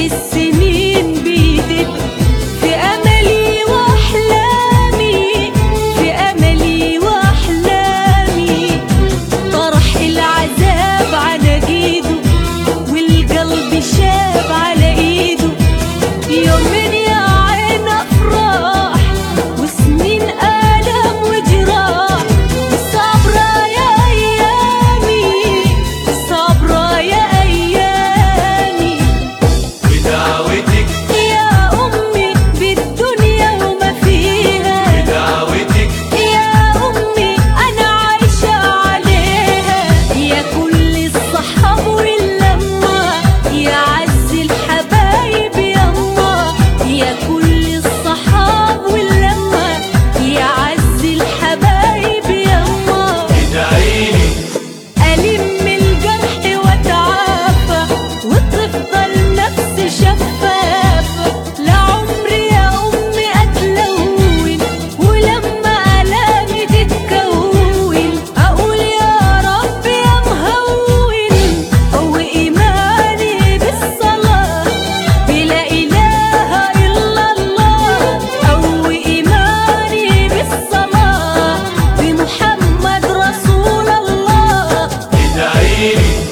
السنين بيدب في أملي وأحلامي، في أملي وأحلامي. طرح العذاب على جيده والقلب شاب على إيده. يومين يا عين أفراح وسنين آلام وجراح. صبرا يا أيامي، صبرا يا أيامي. بدعوتك يا أمي بالدنيا وما فيها، بدعوتك يا أمي أنا عايشة عليها. يا كل الصحاب واللمة، يا عز الحبايب يما. يا كل الصحاب واللمة، يا عز الحبايب يما. ادعيلي ألم الجرح وأتعافى وتفضل نفسي شفافة. لعمري يا أمي أتلون، ولما آلامي تتكون أقول يا رب يا مهون. قوي إيماني بالصلاة بلا إله إلا الله. قوي إيماني بالصلاة بمحمد رسول الله. ادعيلي